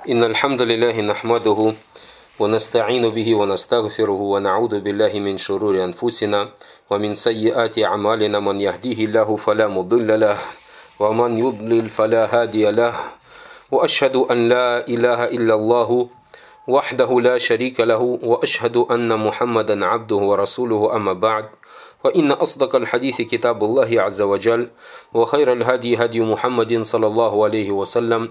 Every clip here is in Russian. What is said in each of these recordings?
إن الحمد لله نحمده ونستعين به ونستغفره ونعوذ بالله من شرور أنفسنا ومن سيئات أعمالنا. من يهديه الله فلا مضل له ومن يضلل فلا هادي له وأشهد أن لا إله إلا الله وحده لا شريك له وأشهد أن محمدا عبده ورسوله. أما بعد، فإن أصدق الحديث كتاب الله عز وجل، وخير الهدي هدي محمد صلى الله عليه وسلم،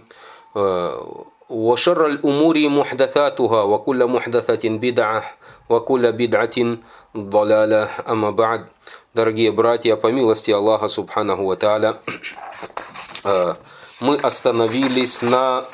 وشر الأمور محدثاتها وكل محدثة بدعة وكل بدعة ضلالة. أما بعد, дорогие братья, по милости Аллаха Субханаху ва Тааля, мы остановились на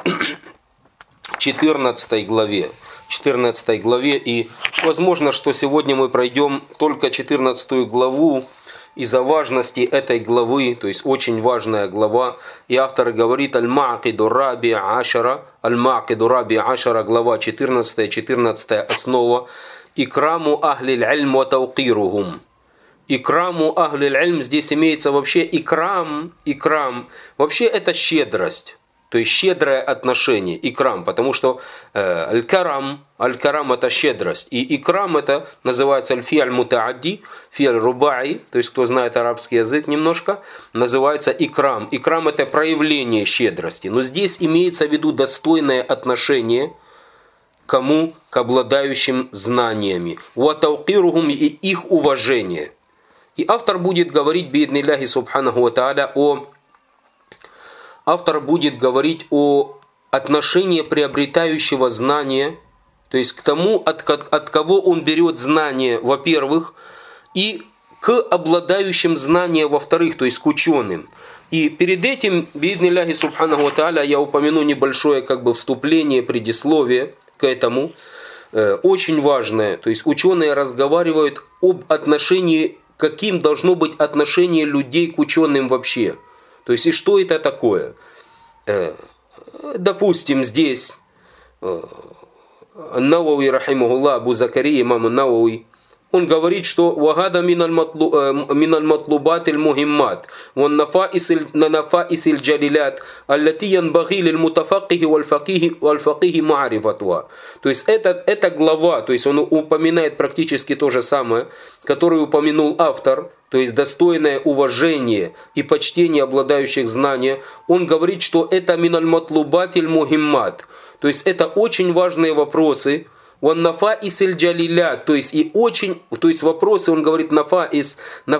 14 главе. И возможно, что сегодня мы пройдем только 14 главу из-за важности этой главы, то есть очень важная глава. И автор говорит: Аль-Ма'киду Раби Ашара, глава 14 основа. Икраму ахлиль ильм ва тауқирухум. Икраму ахлиль ильм, здесь имеется вообще икрам. Вообще это щедрость. То есть щедрое отношение, икрам, потому что аль-карам это щедрость. И икрам это называется аль-фи'аль мутаадди, фи'аль рубаи, то есть кто знает арабский язык немножко, называется икрам. Икрам это проявление щедрости. Но здесь имеется в виду достойное отношение кому? К обладающим знаниями. Ва тауқирухум, и их уважение. И автор будет говорить бииднилляхи субханаху ва тааля о отношении приобретающего знания, то есть к тому, от кого он берет знания, во-первых, и к обладающим знания, во-вторых, то есть к ученым. И перед этим, бииднилляхи субханаху ва тааля, я упомяну небольшое вступление, предисловие к этому, очень важное. То есть ученые разговаривают об отношении, каким должно быть отношение людей к ученым вообще. То есть, и что это такое? Допустим, здесь Науави, рахимахуллах, Абу Закария, имам Науави, он говорит, что «Вагада миналь матлубат аль-мухиммат, ван нафаис аль-джалилят, аллати янбаги лиль-мутафакихи валь-факихи ма'рифатуа». То есть, эта глава, то есть он упоминает практически то же самое, которое упомянул автор, то есть достойное уважение и почтение обладающих знанием. Он говорит, что это миналь матлубат аль-мухиммат, то есть это очень важные вопросы. Нафаис аль-джалилят, то есть вопросы, он говорит, нафаис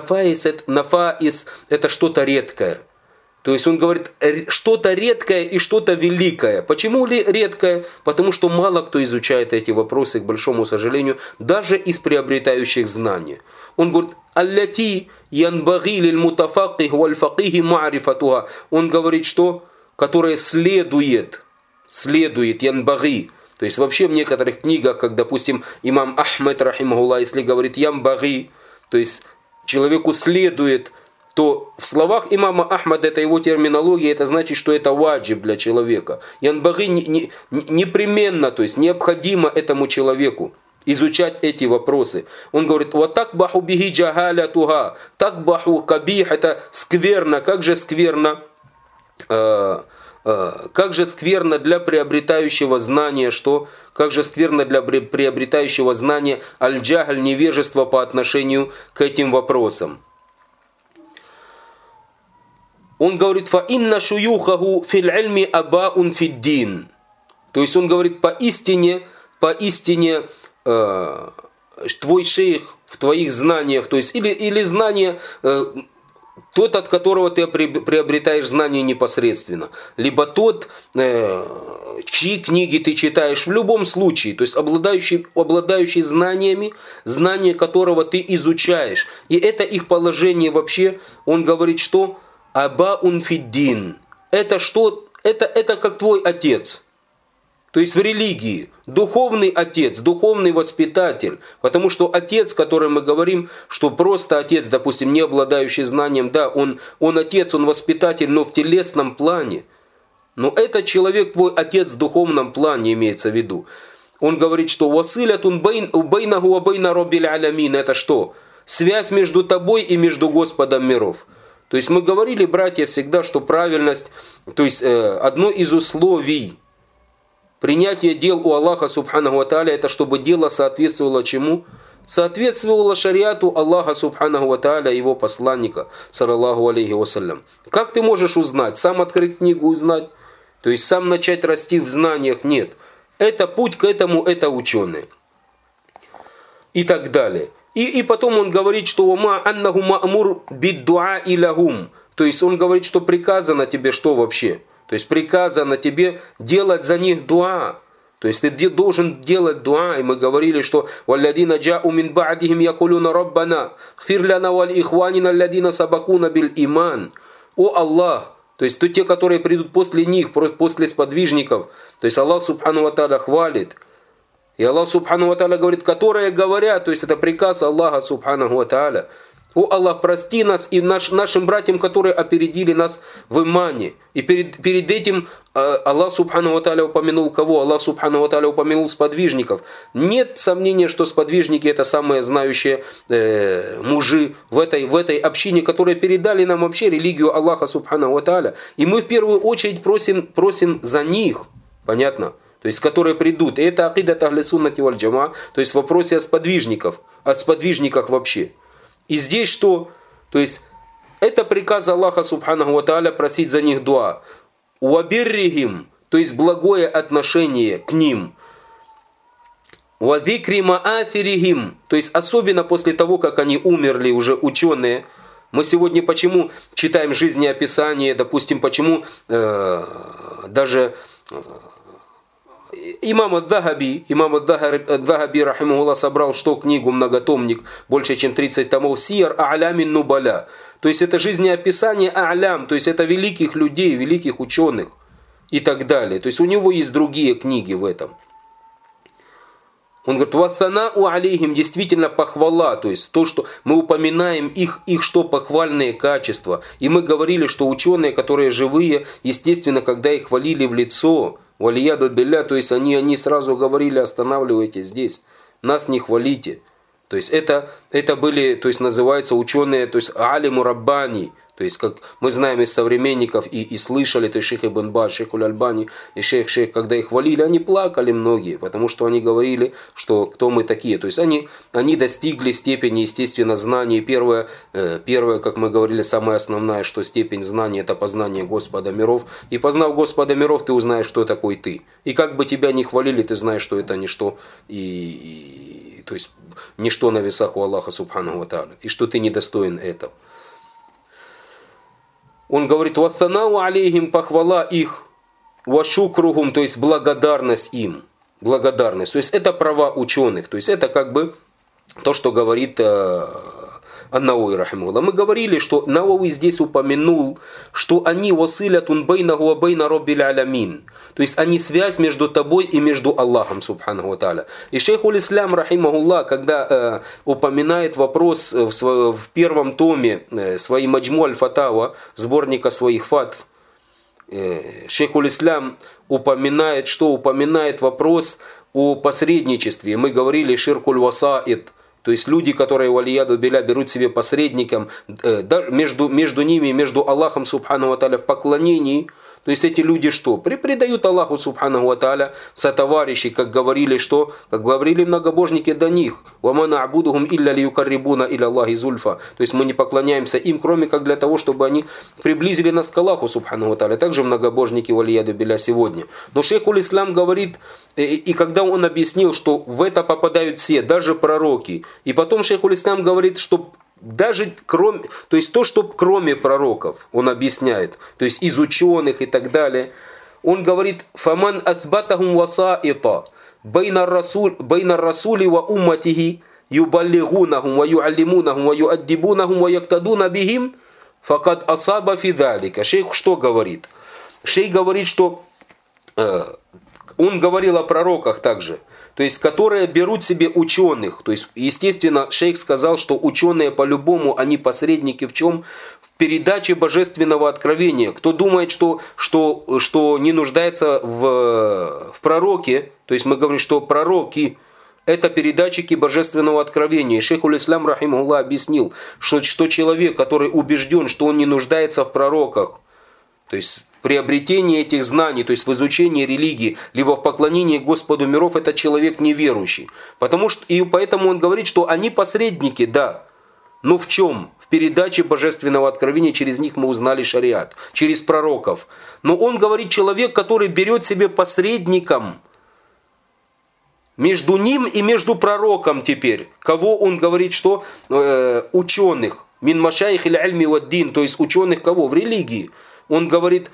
это что-то редкое. То есть он говорит что-то редкое и что-то великое. Почему редкое? Потому что мало кто изучает эти вопросы, к большому сожалению, даже из приобретающих знания. Он говорит: аллати янбаги лиль мутафаких валь факихи ма'рифатуха. Он говорит, что которое следует янбаги. То есть вообще в некоторых книгах, как, допустим, имам Ахмед, рахимахуллах, если говорит ямбаги, то есть человеку следует, то в словах имама Ахмада, это его терминология, это значит, что это ваджиб для человека. Янбаги непременно, то есть необходимо этому человеку изучать эти вопросы. Он говорит: «Ва такбаху бихи джахалятуха». Такбаху кабих, это скверно. Как же скверно для приобретающего знания, как же скверно для приобретающего знания аль-джахаль, невежество по отношению к этим вопросам. Он говорит: «Фа инна шуюхаху фил ильми абаун фиддин». То есть он говорит, поистине твой шейх в твоих знаниях, то есть или знания, тот, от которого ты приобретаешь знания непосредственно, либо тот, чьи книги ты читаешь, в любом случае, то есть обладающий знаниями, знания которого ты изучаешь. И это их положение вообще, он говорит, что абаун фиддин. Это что? Это как твой отец. То есть в религии духовный отец, духовный воспитатель. Потому что отец, о котором мы говорим, что просто отец, допустим, не обладающий знанием, да, он отец, он воспитатель, но в телесном плане. Но этот человек, твой отец в духовном плане имеется в виду. Он говорит, что «Василятун байнаху ва байна роббиль алямин». Это что? Связь между тобой и между Господом миров. То есть мы говорили, братья, всегда, что правильность, то есть одно из условий Принятие дел у Аллаха Субханаху ва Тааля, это чтобы дело соответствовало чему? Соответствовало шариату Аллаха Субханаху ва Тааля, его посланника, саллаллаху алейхи вассалям. Как ты можешь узнать? Сам открыть книгу и знать? То есть сам начать расти в знаниях? Нет. Это путь к этому, это ученые. И так далее. И потом он говорит, что «Ма аннаху ма'мур биддуа илахум». То есть он говорит, что приказано тебе что вообще? То есть приказано тебе делать за них дуа. То есть ты должен делать дуа. И мы говорили, что «Валладина джа'у мин ба'дихим якулуна раббана, гфир ляна валь ихванина алладина сабакуна биль иман». О Аллах! То есть те, которые придут после них, после сподвижников. То есть Аллах Субхану ва Тааля хвалит. И Аллах Субхану ва Тааля говорит, которые говорят, то есть это приказ Аллаха Субхану ва Тааля. О Аллах, прости нас и нашим братьям, которые опередили нас в имане. И перед этим Аллах Субхану ва Тааля упомянул кого? Аллах Субхану ва Тааля упомянул сподвижников. Нет сомнения, что сподвижники это самые знающие мужи в этой общине, которые передали нам вообще религию Аллаха Субхану ва Тааля. И мы в первую очередь просим за них. Понятно? То есть, которые придут. И это акидат ахли суннати валь джама, то есть в вопросе о сподвижниках вообще. И здесь что? То есть, это приказ Аллаха Субханаху ва Тааля просить за них дуа. Уабиррихим, то есть благое отношение к ним. Вадикри ма'афирихим, то есть особенно после того, как они умерли, уже ученые. Мы сегодня почему читаем жизнеописание, допустим, почему даже... Имам ад-Дахаби, рахимахуллах, собрал что? Книгу, многотомник, больше чем 30 томов, Сияр А'лямин Нубаля. То есть это жизнеописание А'лям, то есть это великих людей, великих ученых и так далее. То есть у него есть другие книги в этом. Он говорит, «Вассанау алейхим», действительно похвала, то есть то, что мы упоминаем их что похвальные качества. И мы говорили, что ученые, которые живые, естественно, когда их хвалили в лицо, валияду билля, то есть они сразу говорили, останавливайтесь здесь, нас не хвалите. То есть это были, то есть называются ученые, то есть алиму раббани. То есть, как мы знаем из современников и слышали, то есть шейх Ибн Баз, шейх Уль-Альбани и шейх, когда их хвалили, они плакали многие, потому что они говорили, что кто мы такие. То есть они достигли степени, естественно, знаний. Первое, как мы говорили, самая основная, что степень знания, это познание Господа миров. И познав Господа миров, ты узнаешь, что такой ты. И как бы тебя ни хвалили, ты знаешь, что это ничто, то есть ничто на весах у Аллаха Субханаху ва Тааля, и что ты недостоин этого. Он говорит, «Вассанау алейхим», похвала их, «Вашукругум», то есть благодарность им. Благодарность. То есть это права ученых. То есть это как бы то, что говорит Ан-Науи, рахимахуллах. Мы говорили, что Науи здесь упомянул, что они «Василятун бейнаху ва бейна роббиль алямин». То есть они связь между тобой и между Аллахом, Субханаху ва Тааля. И шейх Уль-Ислам, рахимахуллах, когда упоминает вопрос в первом томе своей Маджму аль-Фатава, сборника своих фатв, шейх Уль-Ислам упоминает, что упоминает вопрос о посредничестве. Мы говорили ширкуль васаид. То есть люди, которые валияду биля берут себе посредником между ними и между Аллахом Субхану ва Тааля в поклонении. То есть эти люди что? Предают Аллаху Субхану ва Тааля сотоварищей, как говорили многобожники до них. «Вама на'будухум илля лиюкаррибуна иля Аллахи зульфа». То есть мы не поклоняемся им, кроме как для того, чтобы они приблизили нас к Аллаху Субхану ва Тааля. Также многобожники валияду биля сегодня. Но шейх Уль-Ислам говорит, и когда он объяснил, что в это попадают все, даже пророки. И потом шейх Уль-Ислам говорит, что даже то есть то, что кроме пророков, он объясняет, то есть из ученых и так далее, он говорит, «Фаман асбатахум васаита байна расули ва умматихи юбаллигунахум ва юаллимунахум ва юаддибунахум ва яктадуна бихим факад асаба фи далика». Шейх что говорит? Шейх говорит, что он говорил о пророках также, то есть которые берут себе ученых. То есть, естественно, шейх сказал, что ученые по-любому, они посредники в чем? В передаче божественного откровения. Кто думает, что не нуждается в пророке, то есть мы говорим, что пророки – это передатчики божественного откровения. И шейх Уль-Ислам, рахимахуллах, объяснил, что человек, который убежден, что он не нуждается в пророках, то есть приобретении этих знаний, то есть в изучении религии, либо в поклонении Господу миров, это человек неверующий. И поэтому он говорит, что они посредники, да. Но в чем? В передаче божественного откровения, через них мы узнали шариат, через пророков. Но он говорит, человек, который берет себе посредником между ним и между пророком теперь. Кого он говорит, что ученых. Мин машайх иль альми ваддин, то есть ученых кого? В религии. Он говорит,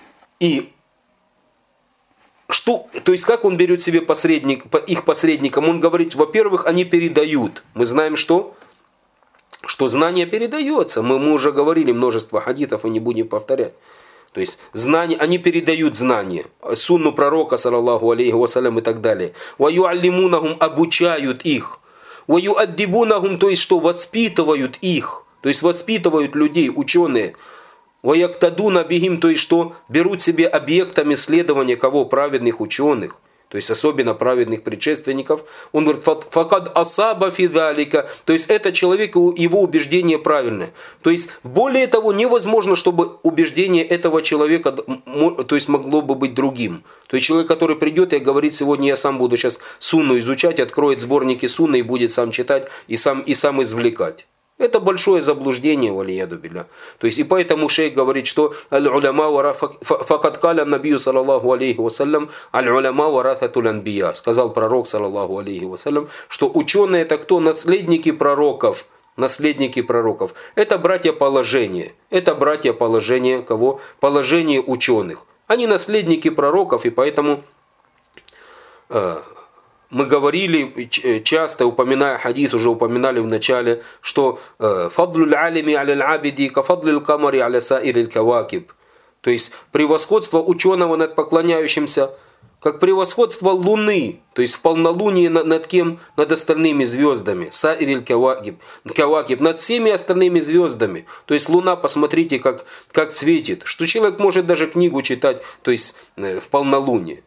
то есть как он берет себе их посредником? Он говорит, во-первых, они передают. Мы знаем, что знание передается. Мы уже говорили множество хадисов и не будем повторять. То есть знания, они передают знания. Сунну пророка, саллаллаху алейхи вассалям, и так далее. Ва юаллимунахум, обучают их. Ва юаддибунахум, то есть что воспитывают их. То есть воспитывают людей, ученые. Ва яктадуна бихим, то есть что берут себе объектом исследования кого? Праведных ученых. То есть особенно праведных предшественников. Он говорит, факад асаба фидалика. То есть это человек, его убеждение правильное. То есть более того, невозможно, чтобы убеждение этого человека то есть могло бы быть другим. То есть человек, который придет и говорит, сегодня я сам буду сейчас сунну изучать, откроет сборники сунны и будет сам читать и сам извлекать. Это большое заблуждение, валияду билля. То есть и поэтому шейх говорит, что аль-уляма факад каля набию саллаллаху алейхи вассалям аль-уляма варататуль анбия. Сказал пророк саллаллаху алейхи вассалям, что ученые это кто? Наследники пророков. Наследники пророков. Это братья положения. Это братья положения кого? Положение ученых. Они наследники пророков, и поэтому мы говорили, часто упоминая хадис, уже упоминали в начале, что «фадлуль алими аля абиди ка фадлил камари аля саириль кавакиб». То есть превосходство ученого над поклоняющимся, как превосходство луны, то есть в полнолуние над кем? Над остальными звездами. Саириль кавакиб, над всеми остальными звездами. То есть луна, посмотрите, как светит. Что человек может даже книгу читать, то есть в полнолуние.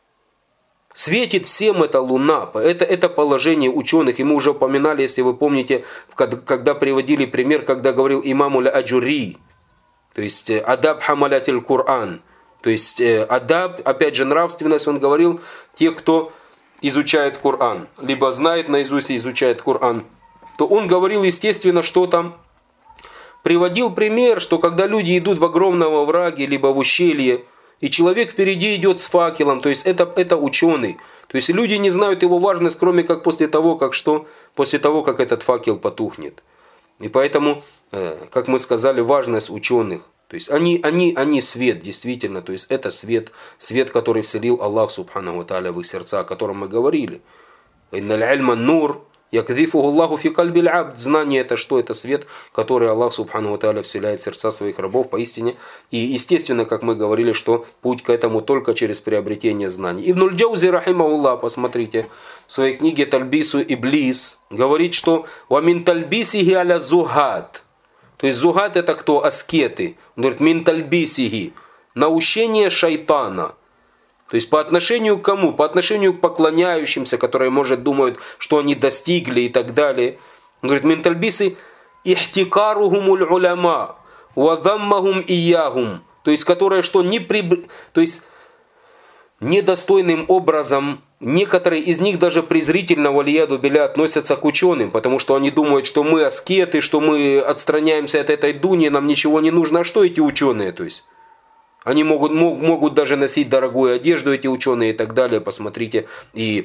Светит всем эта луна. Это положение ученых. И мы уже упоминали, если вы помните, когда приводили пример, когда говорил имам Аджури, то есть адаб хамалятиль Кур'ан. То есть адаб, опять же нравственность, он говорил, те, кто изучает Кур'ан, либо знает наизусть и изучает Кур'ан, то он говорил, естественно, что там. Приводил пример, что когда люди идут в огромном овраге, либо в ущелье, и человек впереди идет с факелом, то есть это ученый. То есть люди не знают его важность, кроме как после того, как этот факел потухнет. И поэтому, как мы сказали, важность ученых. То есть они свет, действительно. То есть это свет, который вселил Аллах Субханаху ва Тааля в их сердца, о котором мы говорили. «Инналь ильма нур». Якдифуху Аллаху фи кальбиль абд. Знание это что? Это свет, который Аллах Субхану ва Тааля вселяет в сердца своих рабов поистине. И естественно, как мы говорили, что путь к этому только через приобретение знаний. Ибн аль-Джаузи рахимахуллах, посмотрите, в своей книге Тальбису Иблис говорит, что «Ва мин тальбисихи аля зухат». То есть зухат это кто? Аскеты. Он говорит «Мин тальбисихи». Наущение шайтана. То есть по отношению к кому? По отношению к поклоняющимся, которые, может, думают, что они достигли и так далее. Он говорит, ментальбисы ихтикарухумуль уляма, вадаммахум иягум. То есть, которые что? То есть, недостойным образом, некоторые из них даже презрительно, валияду билля, относятся к ученым, потому что они думают, что мы аскеты, что мы отстраняемся от этой дуни, нам ничего не нужно. А что эти ученые? То есть, они могут даже носить дорогую одежду, эти ученые и так далее, посмотрите. И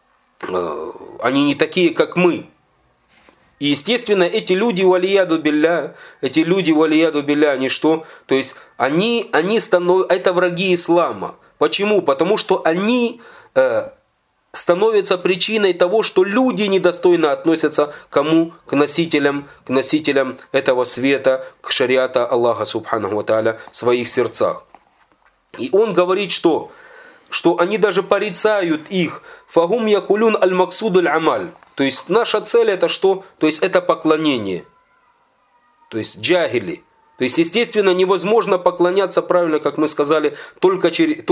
они не такие, как мы. И естественно, эти люди, валияду билля, они что? То есть, они это враги ислама. Почему? Потому что они становятся причиной того, что люди недостойно относятся к кому? К носителям этого света, к шариата Аллаха Субханаху ва Тааля в своих сердцах. И он говорит, что они даже порицают их. Фагум якулюн аль-максудуль амаль. То есть наша цель это что? То есть это поклонение. То есть джахили. То есть естественно невозможно поклоняться правильно, как мы сказали, только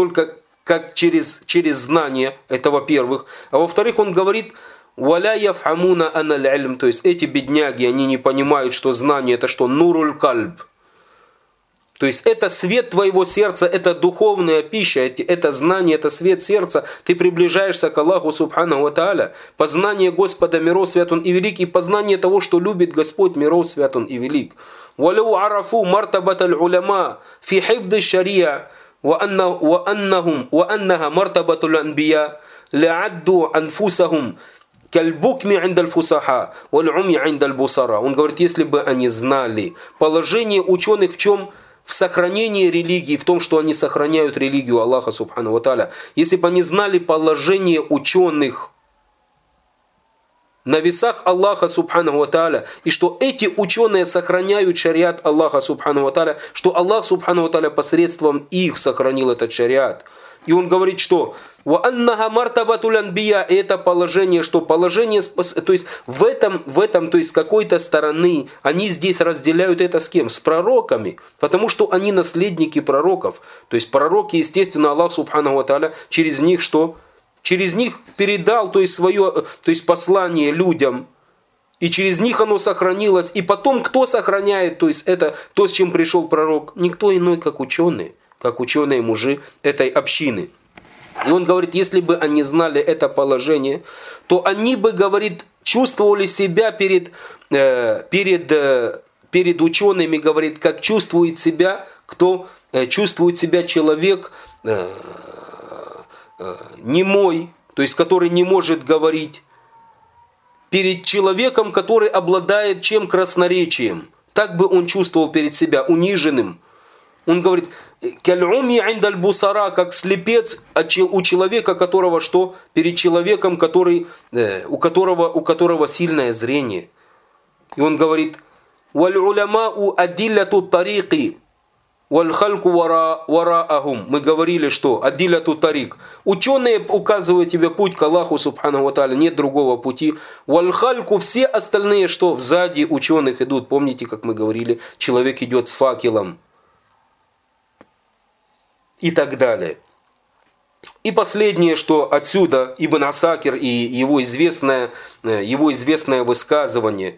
через знание, это во-первых. А во-вторых, он говорит, «Валя яфхамуна аналь ильм», то есть эти бедняги, они не понимают, что знание это что? Нуруль кальб. То есть это свет твоего сердца, это духовная пища, это знание, это свет сердца. Ты приближаешься к Аллаху Субхану ва Тааля. Познание Господа миров свят Он и велик, и познание того, что любит Господь миров свят Он и велик. وَلَوْ عَرَفُوا مَرْتَبَةَ الْعُلَمَاءِ فِي حِفْظِ الشَّرِيعَةِ وَأَنَّهَا مَرْتَبَةُ الْأَنْبِيَاءِ لَعَدُّوا أَنفُسَهُمْ كَالْبُكْمِ عِنْدَ الْفُصَحَاءِ وَالْعُمْيِ عِنْدَ الْبُصَرَاءِ. Он говорит, если бы они знали положение ученых в чем? В сохранении религии, в том, что они сохраняют религию Аллаха Субхану ва Тааля. Если бы они знали положение ученых на весах Аллаха Субхану ва Тааля, и что эти ученые сохраняют шариат Аллаха Субхану ва Тааля, что Аллах Субхану ва Тааля посредством их сохранил этот шариат. И он говорит, что وَأَنَّهَا مَرْتَبَةُ الْأَنْبِيَاءِ, это положение, что положение, то есть в этом, то есть с какой-то стороны, они здесь разделяют это с кем? С пророками, потому что они наследники пророков. То есть пророки, естественно, Аллах Субхану ва Тааля через них что? Через них передал, то есть свое, то есть послание людям. И через них оно сохранилось. И потом кто сохраняет, то есть это то, с чем пришел пророк? Никто иной, как ученые мужи этой общины. И он говорит, если бы они знали это положение, то они бы, говорит, чувствовали себя перед учеными, говорит, как чувствует себя, кто чувствует себя человек немой, то есть который не может говорить, перед человеком, который обладает чем? Красноречием. Так бы он чувствовал перед себя, униженным. Он говорит, «Каль-уми индаль бусара», как слепец у человека, которого что? Перед человеком, у которого сильное зрение. И он говорит, «Валь-уламау адилляту тарики, валь-хальку вараахум». Мы говорили, что адилляту тарик. Ученые указывают тебе путь к Аллаху Субхану ва Тааля, нет другого пути. Валь-хальку, все остальные, что сзади ученых идут. Помните, как мы говорили, человек идет с факелом. И так далее. И последнее, что отсюда Ибн Асакир и его известное высказывание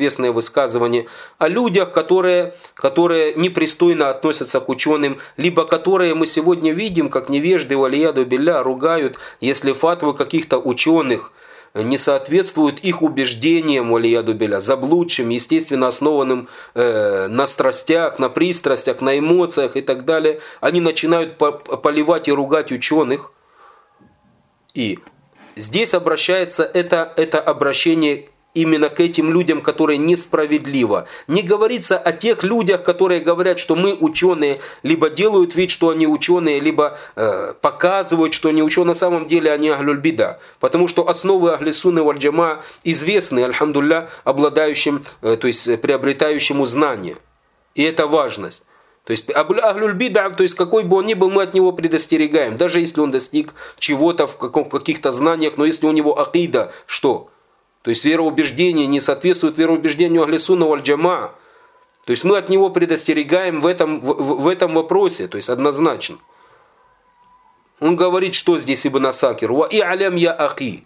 о людях, которые непристойно относятся к ученым, либо которые мы сегодня видим, как невежды, валияду билля, ругают, если фатвы каких-то ученых не соответствуют их убеждениям, валияду билля, заблудшим, естественно основанным на страстях, на пристрастях, на эмоциях и так далее, они начинают поливать и ругать ученых. И здесь обращается это обращение именно к этим людям, которые несправедливо. Не говорится о тех людях, которые говорят, что мы ученые, либо делают вид, что они ученые, либо показывают, что они ученые. На самом деле они ахлюль бида. Потому что основы ахли сунны валь джамаа известны, альхамдулля, обладающим, то есть приобретающему знания. И это важность. То есть ахлюль бида, то есть какой бы он ни был, мы от него предостерегаем. Даже если он достиг чего-то в каких-то знаниях, но если у него акида, что? То есть вероубеждение не соответствует вероубеждению ахли сунна валь джамаа. То есть мы от него предостерегаем в этом вопросе, то есть однозначно. Он говорит, что здесь Ибн Асакир? «Ва и'алям я ахи».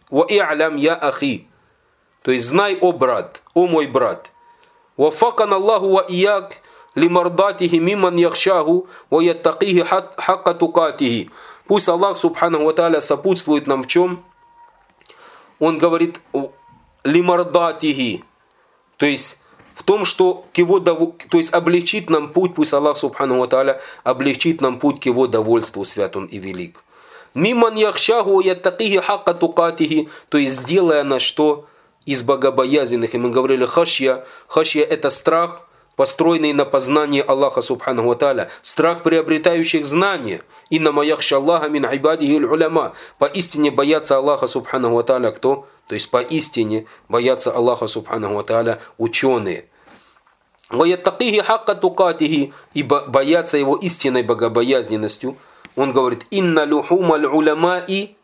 То есть знай, о брат, о мой брат. «Ва факан Аллаху ва ияк лимардатихи мимман яхшаху ва яттакихи хакка тукатихи». Пусть Аллах Субхану ва Тааля сопутствует нам в чем? Он говорит лимардатихи, то есть в том, что к его то есть облегчит нам путь, пусть Аллах Субхану ва Тааля облегчит нам путь к его довольству, свят он и велик. Мимман яхшаху яттакихи хакка тукатихи, то есть сделая нас что? Из богобоязненных. И мы говорили хашья это страх, построенный на познании Аллаха Субхану ва Тааля, страх приобретающих знания. Иннама яхша Аллаха мин ибадихи уляма. Поистине боятся Аллаха Субхану ва Тааля кто? То есть поистине боятся Аллаха Субхану ва Тааля ученые. «Ваяттакихи хакка тукатихи», и боятся его истинной богобоязненностью. Он говорит, «Инна люхума l'уламаи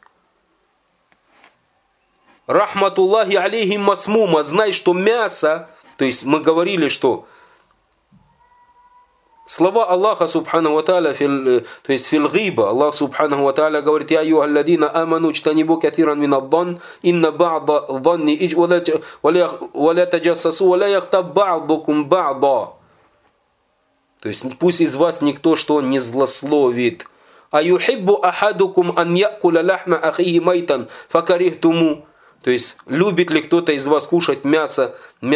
рахматуллахи алейхим масмума». Знай, что мясо, то есть мы говорили, что слова Аллаха Субхану ва Тааля, то есть фил гиба, Аллах Субхану ва Тааля говорит, «Я юхалладина аману чтанибу катиран мин аддан, инна ба'да дhanni валя таджассасу, валя яхтаб ба'дукум ба'да». То есть пусть из вас никто что не злословит. Аюхиббу ахадукум ан якуля лахма ахихи майтан факарихтуму. То есть любит ли кто-то из вас кушать мясо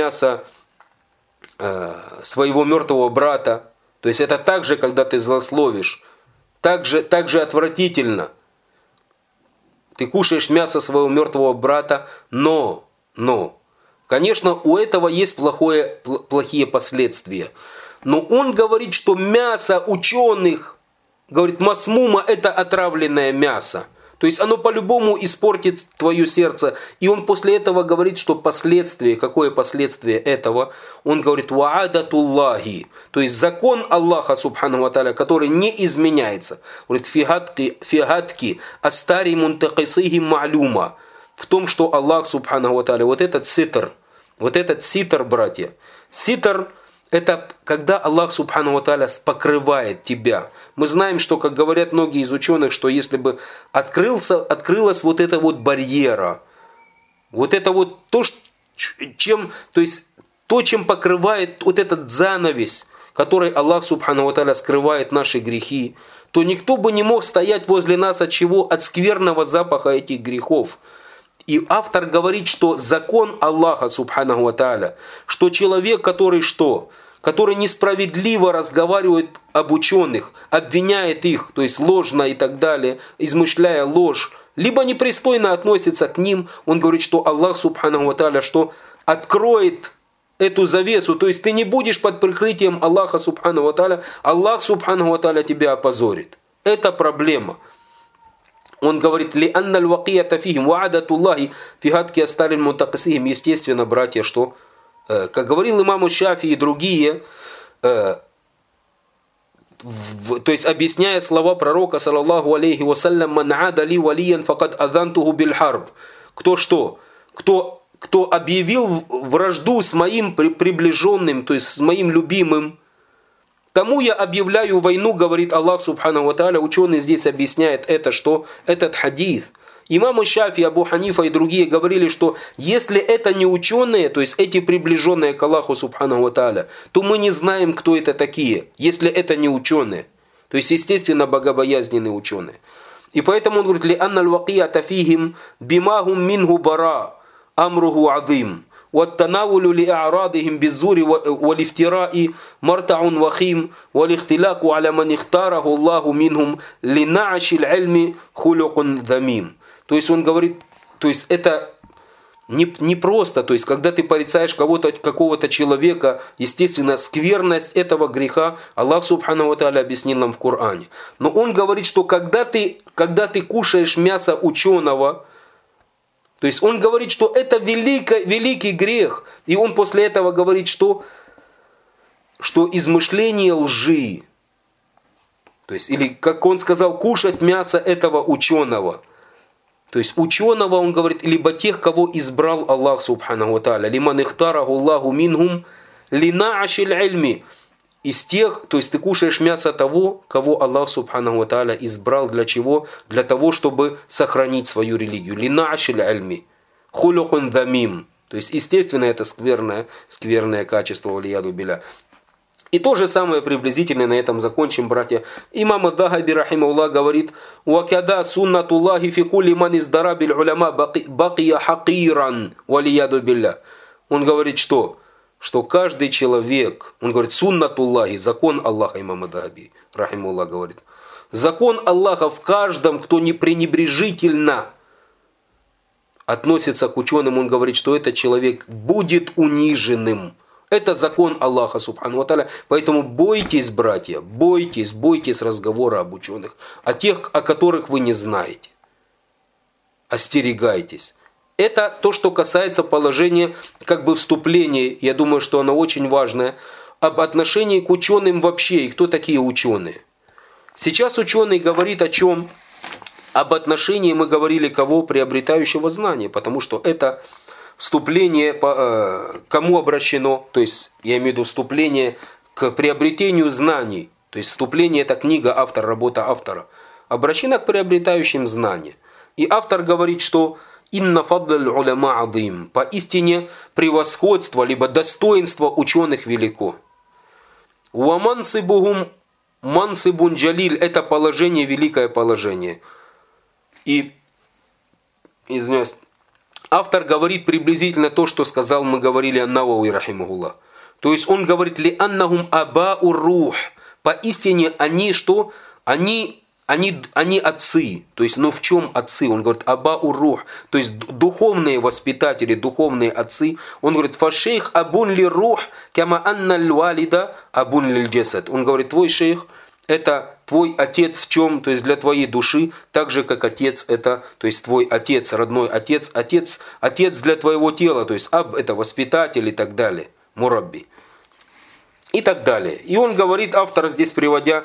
своего мертвого брата? То есть это также, когда ты злословишь. Также отвратительно. Ты кушаешь мясо своего мертвого брата, но, конечно, у этого есть плохие последствия. Но он говорит, что мясо ученых, говорит, масмума – это отравленное мясо. То есть оно по-любому испортит твое сердце. И он после этого говорит, что последствие, какое последствие этого? Он говорит, ваадатуллахи, то есть закон Аллаха, субхану ва тааля, который не изменяется. Говорит, фигатки астари мунтакисихи ма'люма. В том, что Аллах, субхану ва тааля, вот этот ситр, братья, ситр, это когда Аллах, субхану ва тааля, покрывает тебя. Мы знаем, что, как говорят многие из ученых, что если бы открылась вот эта вот барьера, вот это вот то, чем покрывает вот этот занавес, который Аллах, субхану ва тааля, скрывает наши грехи, то никто бы не мог стоять возле нас от чего? От скверного запаха этих грехов. И автор говорит, что закон Аллаха, субханаху ва тааля, что человек, который несправедливо разговаривает об ученых, обвиняет их, то есть ложно и так далее, измышляя ложь, либо непристойно относится к ним, он говорит, что Аллах, субханаху ва тааля, что откроет эту завесу, то есть ты не будешь под прикрытием Аллаха, субханаху ва тааля, Аллах, субханаху ва тааля, тебя опозорит. Это проблема. Он говорит, ли анналь вакията фихим ваадатуллахи фигатки асталин мутакасихим. Естественно, братья, что, как говорил имам Шафи и другие, то есть объясняя слова пророка, саллаллаху алейхи вассалям, ман ада ли валиян факад адантуху биль харб. Кто объявил вражду с моим приближенным, то есть с моим любимым, тому я объявляю войну, говорит Аллах, субхану ва тааля. Ученый здесь объясняет это, что этот хадис. Имам Шафи, Абу Ханифа и другие говорили, что если это не ученые, то есть эти приближенные к Аллаху, субхану ва тааля, то мы не знаем, кто это такие, если это не ученые. То есть, естественно, богобоязненные ученые. И поэтому он говорит, ли анналь вакията фихим бимахум минху бара амруху адим. والتناول لأعراضهم بالزور والافتراء مرتع وخيم والاختلاق على من اختاره الله منهم لنعش العلم خلق ذميم. То есть он говорит, то есть это не просто, то есть когда ты порицаешь какого-то человека, естественно, скверность этого греха Аллах, субхану ва тааля, объяснил нам в Коране. Но он говорит, что когда ты кушаешь мясо ученого, то есть он говорит, что это великий грех. И он после этого говорит, что измышление лжи. То есть, или как он сказал, кушать мясо этого ученого. То есть ученого, он говорит, либо тех, кого избрал Аллах, субхану ва тааля. Лиман ихтараху Аллаху минхум линаашиль ильми. Из тех, то есть ты кушаешь мясо того, кого Аллах, субхану ва тааля, избрал для чего? Для того, чтобы сохранить свою религию. Линаашиль ильми. Хулюкун дамим. То есть, естественно, это скверное качество, валияду билля. И то же самое приблизительно, на этом закончим, братья. Имам ад-Дахаби, рахимахуллах, говорит, «Вакяда суннатуллахи фи кулли ман издара биль уляма бакия хакиран, валияду билля». Он говорит, что каждый человек, он говорит, суннатуллахи, закон Аллаха, имам ад-Дахаби, рахимахуллах, говорит, закон Аллаха в каждом, кто не пренебрежительно относится к ученым, он говорит, что этот человек будет униженным. Это закон Аллаха, субхану ва тааля. Поэтому бойтесь, братья, бойтесь разговора об ученых, о тех, о которых вы не знаете. Остерегайтесь. Это то, что касается положения, как бы вступления, я думаю, что оно очень важное, об отношении к ученым вообще, и кто такие ученые. Сейчас ученый говорит о чем? Об отношении мы говорили кого? Приобретающего знания, потому что это вступление, кому обращено, то есть я имею в виду вступление к приобретению знаний, то есть вступление это книга автора, работа автора, обращена к приобретающим знания. И автор говорит, что «Инна фадлаль уляма адим», поистине превосходство, либо достоинство ученых велико. Ва мансибухум мансибун джалиль, это положение, великое положение. И, извиняюсь, автор говорит приблизительно то, что сказал, мы говорили ан-Навави рахимахуллах. То есть он говорит: ли аннахум абау рух. Поистине они что? Они отцы. То есть, но в чем отцы? Он говорит абау рух. То есть духовные воспитатели, духовные отцы. Он говорит: фашейх абун ли рух, кама анна ль-валида абун ли джасад. Он говорит: твой шейх это твой отец в чем? То есть для твоей души, так же как отец это, то есть твой отец, родной отец, отец для твоего тела. То есть аб это воспитатель и так далее. Мурабби. И так далее. И он говорит, автор здесь приводя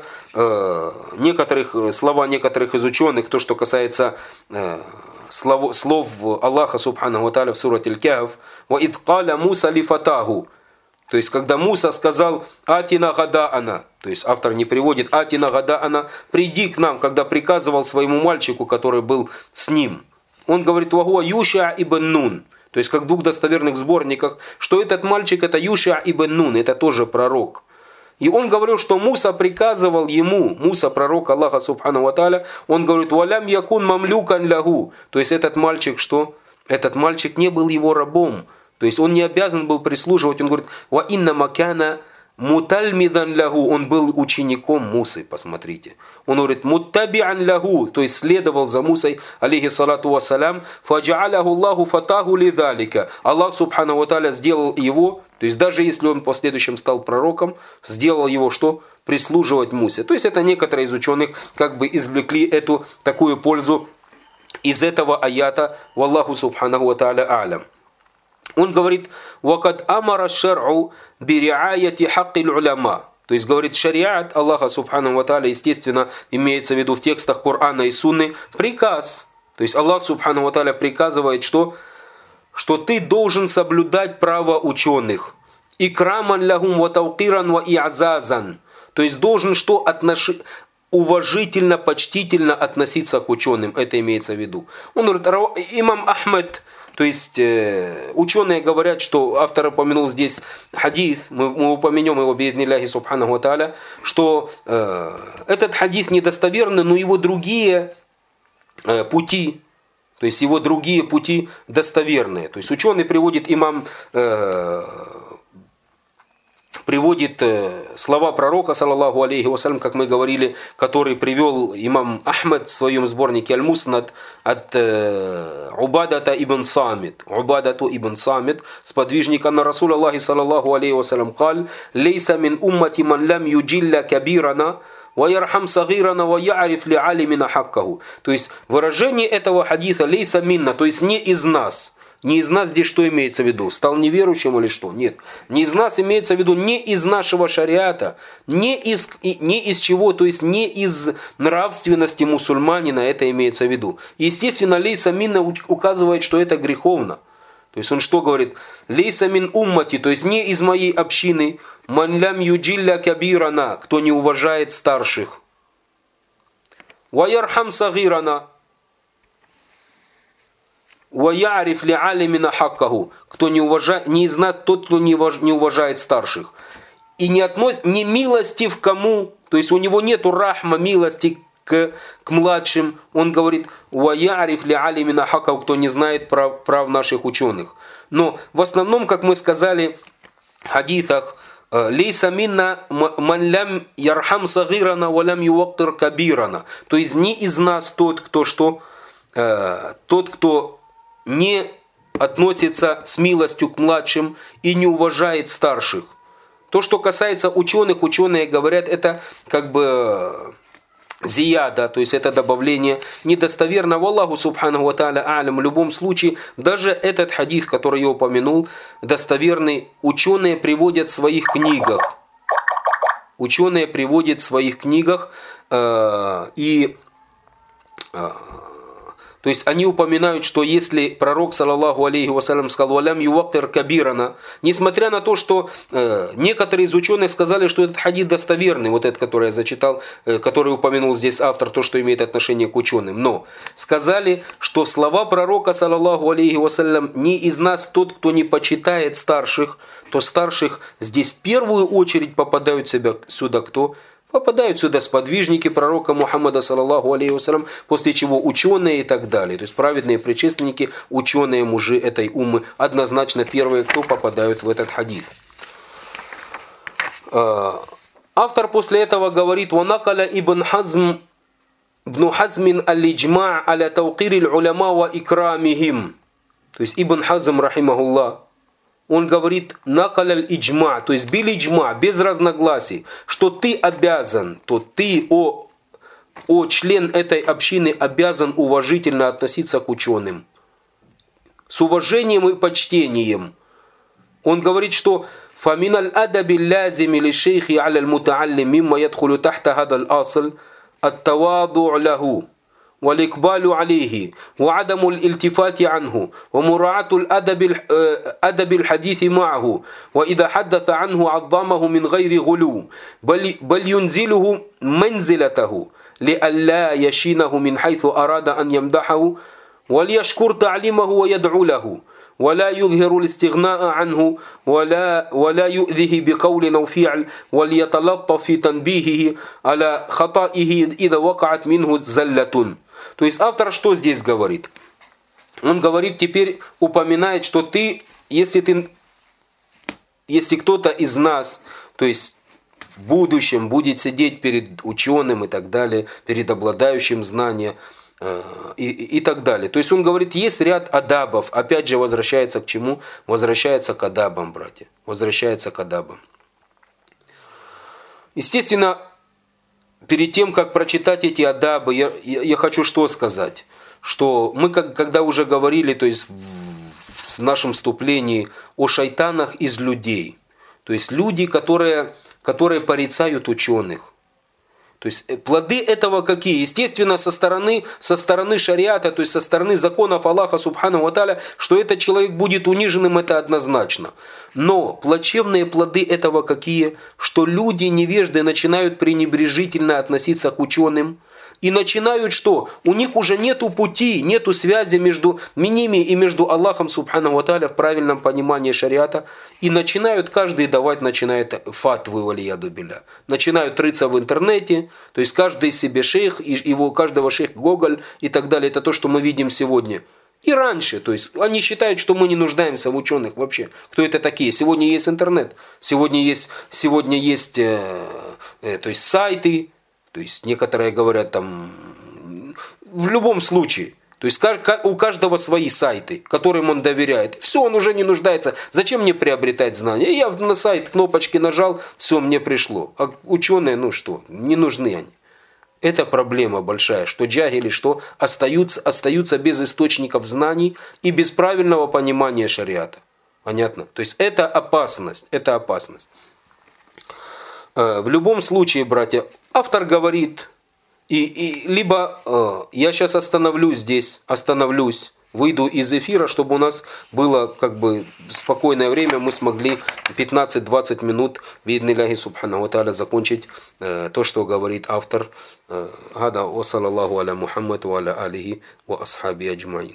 слова некоторых из ученых, то, что касается слов Аллаха Субханаху ва Тааля в сурате Аль-Кахф: «Ва идh каля Муса ли фатаху». То есть, когда Муса сказал «Атина гадаана», то есть автор не приводит «Атина гадаана», «приди к нам», когда приказывал своему мальчику, который был с ним. Он говорит «Вагуа Юша ибн Нун». То есть, как в двух достоверных сборниках, что этот мальчик это Юша ибн Нун, это тоже пророк. И он говорил, что Муса приказывал ему, Муса, пророк Аллаха Субханаху ва Тааля, он говорит «Валям якун мамлюкан лягу». То есть, этот мальчик что? Этот мальчик не был его рабом. То есть он не обязан был прислуживать. Он говорит: «Ва инна макана мутальмидан лягу». Он был учеником Мусы, посмотрите. Он говорит: «Муттабиан лягу», то есть следовал за Мусой, алейхи салату вассалям. «Фаджа'аляху Аллаху фатаху лидалика». Аллах Субханаху ва Тааля сделал его, то есть даже если он в последующем стал пророком, сделал его что? Прислуживать Мусе. То есть это некоторые из ученых как бы извлекли эту такую пользу из этого аята. Валлаху Субханаху ва Тааля а'лям. Он говорит: «Вакад амара шар'у бириаяти хаккиль уляма». То есть говорит, шариат Аллаха Субханаху ва Тааля, естественно, имеется в виду в текстах Корана и Сунны, приказ. То есть Аллах Субханаху ва Тааля приказывает, что ты должен соблюдать право ученых. Ikраман лягум ва таукиран ва и'азазан. То есть должен что? Уважительно, почтительно относиться к ученым. Это имеется в виду. Он говорит, имам Ахмед. То есть ученые говорят, что автор упомянул здесь хадис, мы упомянем его бииднилляхи субханаху ва тааля, что этот хадис недостоверный, но его другие пути, то есть его другие пути достоверные. То есть ученый приводит приводит слова пророка, саллаллаху алейхи вассалям, как мы говорили, который привел имам Ахмад в своем сборнике Аль-Муснад от Убадата ибн Самит. Убадату ибн Самит, сподвижник анна Расул Аллахи саллаллаху алейхи вассалям каль: «Лейса мин уммати ман лям юджилля кабирана, ва ярхам сагирана, ва я'риф ли алимина хаккаху». То есть выражение этого хадиса «лейса минна», то есть не из нас. Не из нас здесь что имеется в виду? Стал неверующим или что? Нет. Не из нас имеется в виду не из нашего шариата, не из чего, то есть не из нравственности мусульманина это имеется в виду. Естественно, лейса минна указывает, что это греховно. То есть он что говорит? Лейса мин уммати, то есть не из моей общины, ман лям юджилля кабирана, кто не уважает старших. Ва ярхам сагирана. «Ваяриф ли алимина хаккаху», кто не уважает, не из нас тот, кто не уважает старших. И не относит, не милостив кому, то есть у него нету рахма, милости к младшим. Он говорит: «Ваяриф ли алимина хаккаху», кто не знает прав наших ученых. Но в основном, как мы сказали в хадисах, «Лейса минна ман лям ярхам сагирана ва лям ювактир кабирана». То есть не из нас тот, кто не относится с милостью к младшим и не уважает старших. То, что касается ученых, ученые говорят, это как бы зияда, то есть это добавление недостоверно. Аллаху Субханаху ва Тааля а'лям. В любом случае, даже этот хадис, который я упомянул, достоверный, ученые приводят в своих книгах. Ученые приводят в своих книгах и То есть они упоминают, что если пророк, саллаллаху алейхи вассалям, сказал «Валям ювактир кабирана», несмотря на то, что некоторые из ученых сказали, что этот хадис достоверный, вот этот, который я зачитал, который упомянул здесь автор, то, что имеет отношение к ученым, но сказали, что слова пророка, саллаллаху алейхи вассалям, не из нас тот, кто не почитает старших, то старших здесь в первую очередь попадают сюда кто? Попадают сюда сподвижники пророка Мухаммада, саллаллаху алейхи вассалям, после чего ученые и так далее. То есть праведные предшественники, ученые мужи этой уммы, однозначно первые, кто попадают в этот хадис. Автор после этого говорит: «Ванакаля ибн Хазмин аль-Иджма' аля таукири аль-уляма ва икрамихим». То есть Ибн Хазм, рахимахуллах, он говорит накаляль иджма, то есть бил иджма, без разногласий, что ты обязан, то ты, о член этой общины, обязан уважительно относиться к ученым. С уважением и почтением. Он говорит, что فَمِنَ الْأَدَبِ اللَّازِمِ لِلشَّيْخِ عَلَى الْمُتَعَلِّمِ مِمَّا يَدْخُلُ تَحْتَ هَذَا الْأَصْلِ التَّوَاضُعُ لَهُ والإقبال عليه وعدم الالتفات عنه ومراعاة أدب الحديث معه وإذا حدث عنه عظمه من غير غلو بل ينزله منزلته لئلا يشينه من حيث أراد أن يمدحه وليشكر تعليمه ويدعو له ولا يظهر الاستغناء عنه ولا يؤذيه بقول أو فعل وليتلطف في تنبيهه على خطئه إذا وقعت منه زلة. То есть автор что здесь говорит? Он говорит, теперь упоминает, что если кто-то из нас, то есть в будущем будет сидеть перед ученым и так далее, перед обладающим знанием и так далее. То есть он говорит, есть ряд адабов, опять же возвращается к чему? Возвращается к адабам, братья. Возвращается к адабам. Естественно, перед тем, как прочитать эти адабы, я хочу что сказать? Что мы, когда уже говорили, то есть в нашем вступлении о шайтанах из людей. То есть люди, которые порицают ученых. То есть плоды этого какие? Естественно, со стороны шариата, то есть со стороны законов Аллаха Субхану ва Тааля, что этот человек будет униженным, это однозначно. Но плачевные плоды этого какие? Что люди невежды начинают пренебрежительно относиться к ученым. И начинают что? У них уже нету пути, нету связи между ними и между Аллахом Субхану ва Тааля в правильном понимании шариата. И начинает фатвы валияду билля. Начинают рыться в интернете, то есть каждый себе шейх, каждого шейх Гоголь и так далее. Это то, что мы видим сегодня. И раньше, то есть они считают, что мы не нуждаемся в ученых вообще. Кто это такие? Сегодня есть интернет, сегодня есть то есть сайты. То есть некоторые говорят там, в любом случае, то есть у каждого свои сайты, которым он доверяет. Все, он уже не нуждается. Зачем мне приобретать знания? Я на сайт кнопочки нажал, все, мне пришло. А ученые, не нужны они. Это проблема большая, что джагили, что остаются без источников знаний и без правильного понимания шариата. Понятно? То есть это опасность. В любом случае, братья, автор говорит, либо я сейчас остановлюсь, выйду из эфира, чтобы у нас было спокойное время, мы смогли 15-20 минут, бииднилляхи субхану ва тааля, закончить то, что говорит автор. Гада ва саллаллаху аля Мухаммад ва аля алихи ва асхаби аджмаин.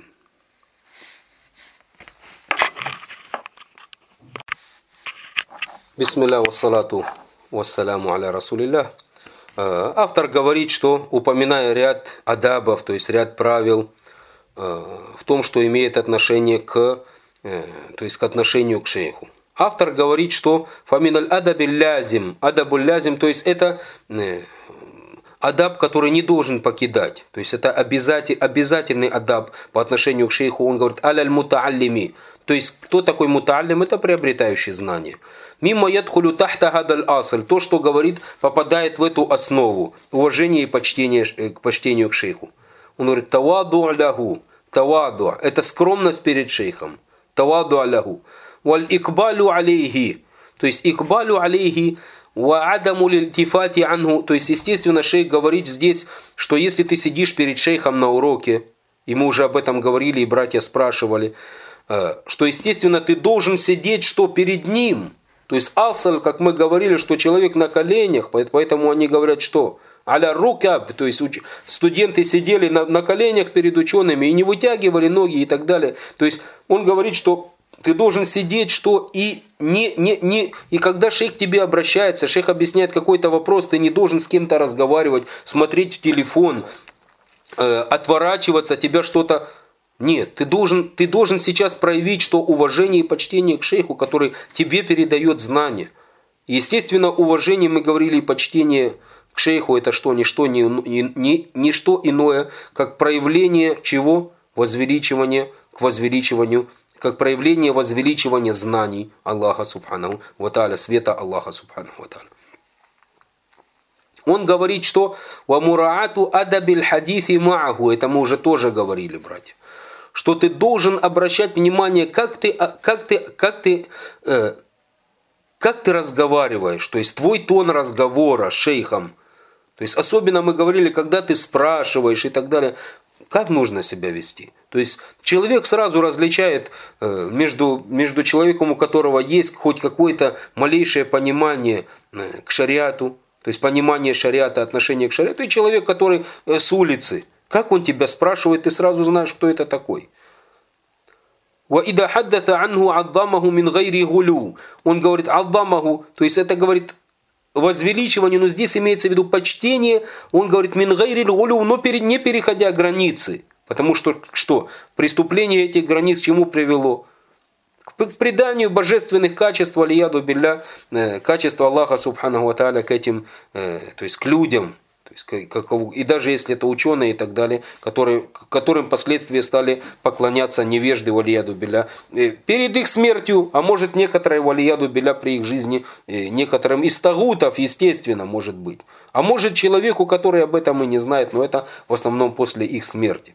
Бисмилля ва салату вассаляму аля расулиллях. Автор говорит, что, упоминая ряд адабов, то есть ряд правил, в том, что имеет отношение к отношению к шейху. Автор говорит, что фаминаль адабиль лязим, то есть это адаб, который не должен покидать. То есть это обязательный адаб по отношению к шейху. Он говорит аляль мутааллими. То есть кто такой мутааллим? Это приобретающий знания. Мимма ядхулю тахта гадаль асль. То, что говорит, попадает в эту основу. Уважение и почтению к шейху. Он говорит таваду аляху. Таваду. Это скромность перед шейхом. Таваду аляху. Валь икбалю алейхи. То есть икбалю алейхи. Ва адаму лильтифати анху. То есть, естественно, шейх говорит здесь, что если ты сидишь перед шейхом на уроке, и мы уже об этом говорили, и братья спрашивали, что, естественно, ты должен сидеть, что перед ним. То есть асаль, как мы говорили, что человек на коленях, поэтому они говорят, что аля рукаб, то есть студенты сидели на коленях перед учеными и не вытягивали ноги и так далее. То есть он говорит, что ты должен сидеть, что и когда шейх к тебе обращается, шейх объясняет какой-то вопрос, ты не должен с кем-то разговаривать, смотреть в телефон, отворачиваться, тебя что-то... Нет, ты должен сейчас проявить, что уважение и почтение к шейху, который тебе передает знания. Естественно, уважение, мы говорили, и почтение к шейху, это что? Ничто иное, как проявление чего? Возвеличивания к возвеличиванию, как проявление возвеличивания знаний Аллаха Субханаху ва Тааля, света Аллаха Субханаху ва Тааля. Он говорит, что «Ва мураату адабиль хадиси мааху», это мы уже тоже говорили, братья, что ты должен обращать внимание, как ты разговариваешь, то есть твой тон разговора с шейхом. То есть особенно мы говорили, когда ты спрашиваешь и так далее, как нужно себя вести. То есть человек сразу различает между человеком, у которого есть хоть какое-то малейшее понимание к шариату, то есть понимание шариата, отношение к шариату, и человек, который с улицы. Как он тебя спрашивает, ты сразу знаешь, кто это такой. Он говорит «аддамаху», то есть это говорит возвеличивание, но здесь имеется в виду почтение. Он говорит «мин гайри гулю», но не переходя границы. Потому что преступление этих границ к чему привело? К преданию божественных качеств, алияду билля, качества Аллаха Субханаху ва Тааля к этим, то есть к людям. То есть, и даже если это ученые и так далее, которым впоследствии стали поклоняться невежды, валияду билля, перед их смертью, а может некоторые валияду билля при их жизни, некоторым из тагутов, естественно, может быть. А может человеку, который об этом и не знает, но это в основном после их смерти.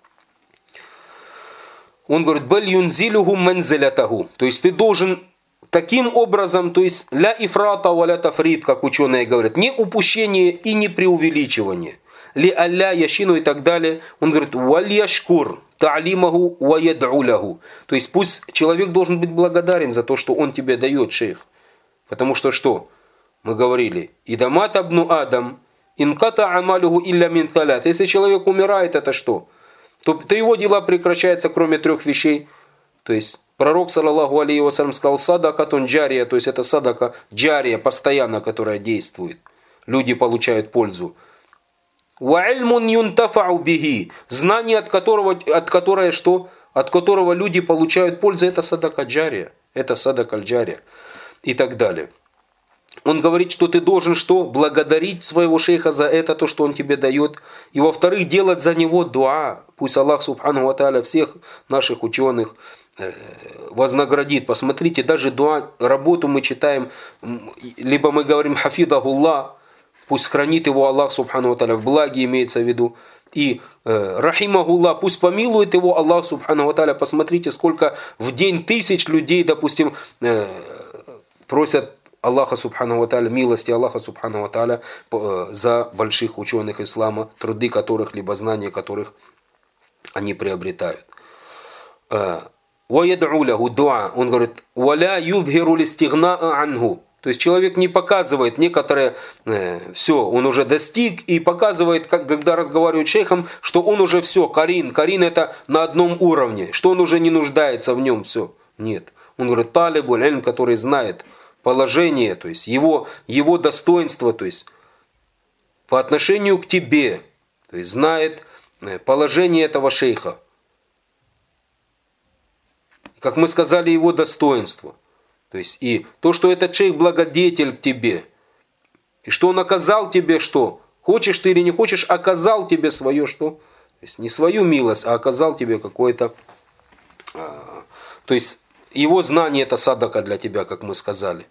Он говорит, «Баль юнзилюху манзилятаху», то есть ты должен... Таким образом, то есть ля ифрата ва ля тафрит, как ученые говорят, не упущение и не преувеличивание. Ли алля яшину и так далее. Он говорит, валь яшкур та'лимаху ва яд'уляху. То есть пусть человек должен быть благодарен за то, что он тебе дает, шейх. Потому что что? Мы говорили, идамат абну адам, инката амалюху илля мин талят. Если человек умирает, это что? То его дела прекращаются, кроме 3 вещей. То есть пророк, саллаллаху алейхи вассалям, сказал садакатун джария, то есть это садака джария, постоянно, которая действует. Люди получают пользу. Ва ильмун юнтафау бихи, знание, от которого люди получают пользу, это садака джария, это садака джария и так далее. Он говорит, что ты должен что? Благодарить своего шейха за это, то, что он тебе дает. И во-вторых, делать за него дуа. Пусть Аллах Субханаху ва Тааля всех наших ученых вознаградит. Посмотрите, даже дуа, работу мы читаем, либо мы говорим хафидахуллах, пусть хранит его Аллах Субханаху ва Тааля, в благе имеется в виду. И рахимахуллах, пусть помилует его Аллах Субханаху ва Тааля. Посмотрите, сколько в день тысяч людей, допустим, просят Аллаха Субханаху ва Тааля, милости Аллаха Субханаху ва Тааля за больших ученых ислама, труды которых, либо знания которых они приобретают. «Ваяд'уляху дуа». Он говорит, «Валя юдхиру листигна'a анху». То есть человек не показывает некоторые, все, он уже достиг, и показывает, когда разговаривает с шейхом, что он уже все, карин это на одном уровне, что он уже не нуждается в нем, все. Нет. Он говорит, талибуль ильм, который знает положение, то есть его достоинство, то есть по отношению к тебе, то есть знает положение этого шейха. Как мы сказали, его достоинство. То есть и то, что этот шейх благодетель к тебе. И что он оказал тебе что? Хочешь ты или не хочешь, оказал тебе свое что? То есть не свою милость, а оказал тебе какое-то... То есть его знание это садака для тебя, как мы сказали.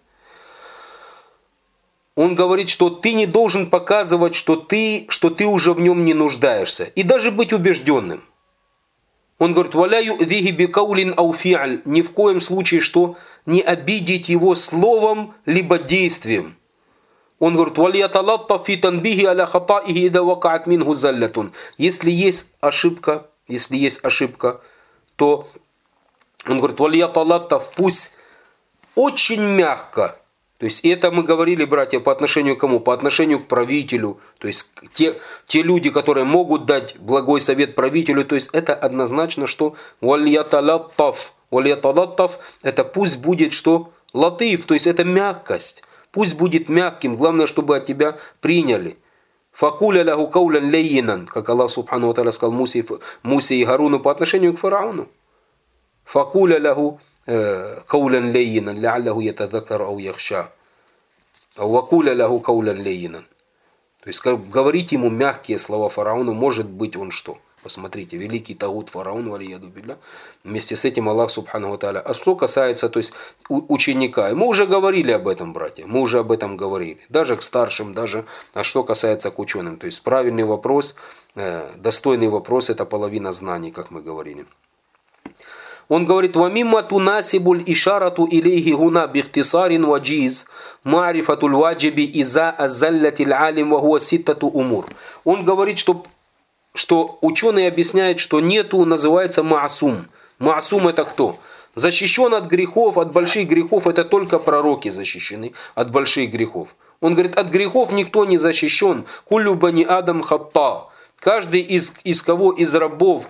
Он говорит, что ты не должен показывать, что ты уже в нем не нуждаешься. И даже быть убежденным. Он говорит, «Валяю дихи бикаулин ауфиаль». Ни в коем случае, что не обидеть его словом, либо действием. Он говорит, «Валияталатта фи танбихи аля хатаихи ида вакаат минху заллятун». Если есть ошибка если есть ошибка, то он говорит, вальяталаттаф, пусть очень мягко. То есть это мы говорили, братья, по отношению к кому? По отношению к правителю. То есть те люди, которые могут дать благой совет правителю, то есть это однозначно, что вальяталаттаф, это пусть будет что? Латиф, то есть это мягкость. Пусть будет мягким, главное, чтобы от тебя приняли. Факуля лаху каулян лейинан, как Аллах Субхану ва Тааля сказал Мусе и Харуну по отношению к фараону. Факуля лаху каулян лейинан, ла'аллаху ятадаккару ау яхша. Вакуля лаху каулян лейинан. То есть говорить ему мягкие слова фараону, может быть он что? Посмотрите, великий тагут фараон, валияду билля. Вместе с этим Аллах Субхану ва Тааля. А что касается, то есть, ученика, мы уже говорили об этом, братья, мы уже об этом говорили. Даже к старшим, даже, а что касается к ученым. То есть правильный вопрос, достойный вопрос, это половина знаний, как мы говорили. Он говорит, «Вамимма тунасибуль ишарату илейхи гуна бихтисарин ваджиз ма'рифатуль ваджиби иза азаллятиль алим ва хуа ситтату умур». Он говорит, что ученые объясняют, что нету, называется маасум. Маасум это кто? Защищен от грехов, от больших грехов, это только пророки защищены от больших грехов. Он говорит, от грехов никто не защищен. Куллю бани адам хатта. Каждый из кого? Из рабов.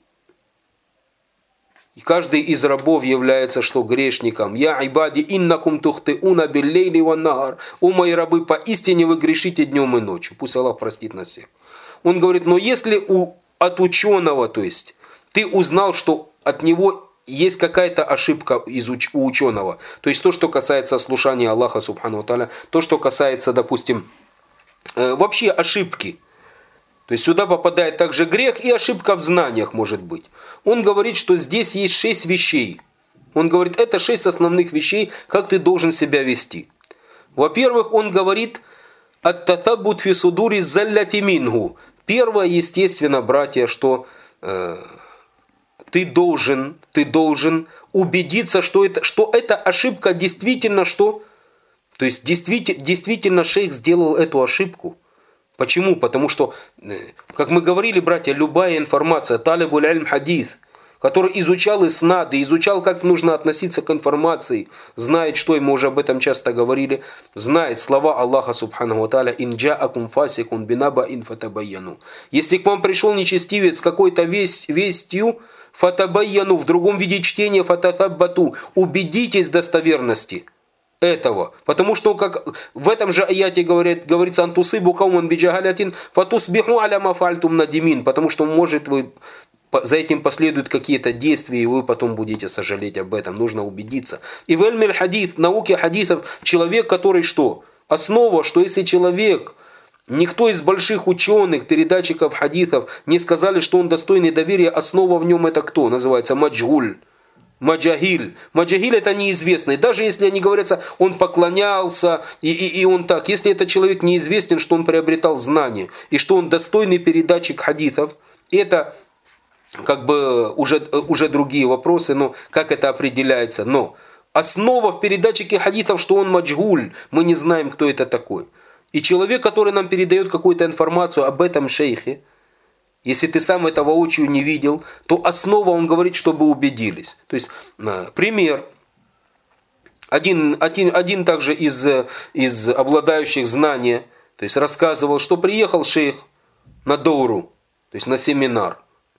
Каждый из рабов является что? Грешником. Я айбади иннакум тухтиуна биллейли ва нахар. О мои рабы, поистине вы грешите днем и ночью. Пусть Аллах простит нас всех. Он говорит, но если от ученого, то есть, ты узнал, что от него есть какая-то ошибка у ученого, то есть то, что касается слушания Аллаха Субхану ва Тааля, то, что касается, допустим, вообще ошибки, то есть сюда попадает также грех и ошибка в знаниях может быть. Он говорит, что здесь есть 6 вещей. Он говорит, это 6 основных вещей, как ты должен себя вести. Во-первых, он говорит, ат-татаббут фи судури залляти мингу. Первое, естественно, братья, что ты должен убедиться, что эта ошибка действительно что? То есть действительно шейх сделал эту ошибку. Почему? Потому что, как мы говорили, братья, любая информация, талибуль ильм хадис, который изучал иснады, изучал, как нужно относиться к информации, знает, что, и мы уже об этом часто говорили, знает слова Аллаха Субхану ва Тааля «Ин джаакум фасикун бинаба ин фатабайяну». Если к вам пришел нечестивец с какой-то вестью, фатабайяну, в другом виде чтения фататаббату, убедитесь в достоверности этого. Потому что, как в этом же аяте говорится «Антусыбу кауман биджагалятин фатусбиху аля ма фальтум надимин», потому что, может, за этим последуют какие-то действия, и вы потом будете сожалеть об этом. Нужно убедиться. И в эльмель хадис, науке хадисов, человек, который что? Основа, что если человек, никто из больших ученых, передатчиков хадисов не сказали, что он достойный доверия, основа в нем это кто? Называется маджгуль. Маджахиль. Маджахиль это неизвестный. Даже если они говорят, он поклонялся, и он так. Если этот человек неизвестен, что он приобретал знания, и что он достойный передатчик хадисов, это как бы уже другие вопросы, но как это определяется. Но основа в передатчике хадисов, что он маджгуль, мы не знаем, кто это такой. И человек, который нам передает какую-то информацию об этом шейхе, если ты сам этого воочию не видел, то основа, он говорит, чтобы убедились. То есть, пример. Один также из обладающих знания, то есть рассказывал, что приехал шейх на доуру, то есть на семинар.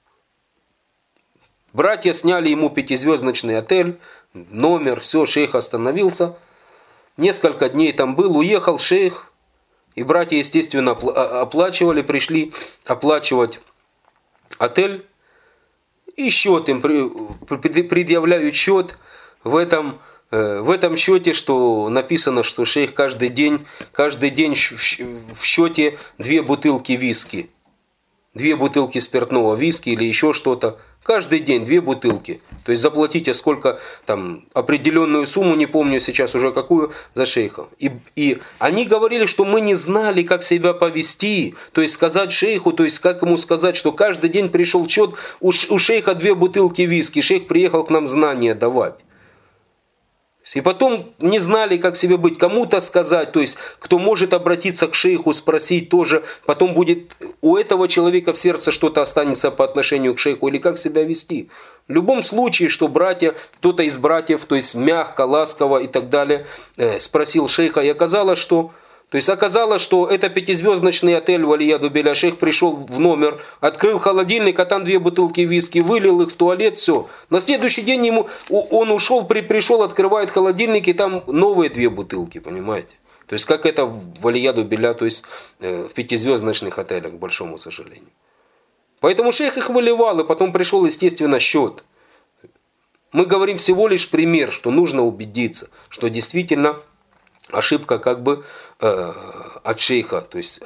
Братья сняли ему 5-звездочный отель, номер, все, шейх остановился. Несколько дней там был, уехал шейх. И братья, естественно, оплачивали, пришли оплачивать отель. И счет им предъявляют счет. В этом счете, что написано, что шейх каждый день в счете 2 бутылки виски. 2 бутылки спиртного виски или еще что-то. Каждый день 2 бутылки. То есть заплатите сколько там определенную сумму, не помню сейчас уже какую, за шейха. И они говорили, что мы не знали, как себя повести. То есть сказать шейху, то есть как ему сказать, что каждый день пришел счет, у шейха 2 бутылки виски. Шейх приехал к нам знания давать. И потом не знали, как себе быть, кому-то сказать, то есть кто может обратиться к шейху, спросить тоже, потом будет у этого человека в сердце что-то останется по отношению к шейху, или как себя вести. В любом случае, что братья, кто-то из братьев, то есть мягко, ласково и так далее, спросил шейха, и оказалось, что это пятизвездочный отель Валияду Беля. Шейх пришел в номер, открыл холодильник, а там 2 бутылки виски, вылил их в туалет, все. На следующий день он ушел, пришел, открывает холодильник, и там новые 2 бутылки, понимаете? То есть как это в Валияду Беля, то есть в пятизвездочных отелях, к большому сожалению. Поэтому шейх их выливал, и потом пришел, естественно, счет. Мы говорим всего лишь пример, что нужно убедиться, что действительно ошибка как бы от шейха, то есть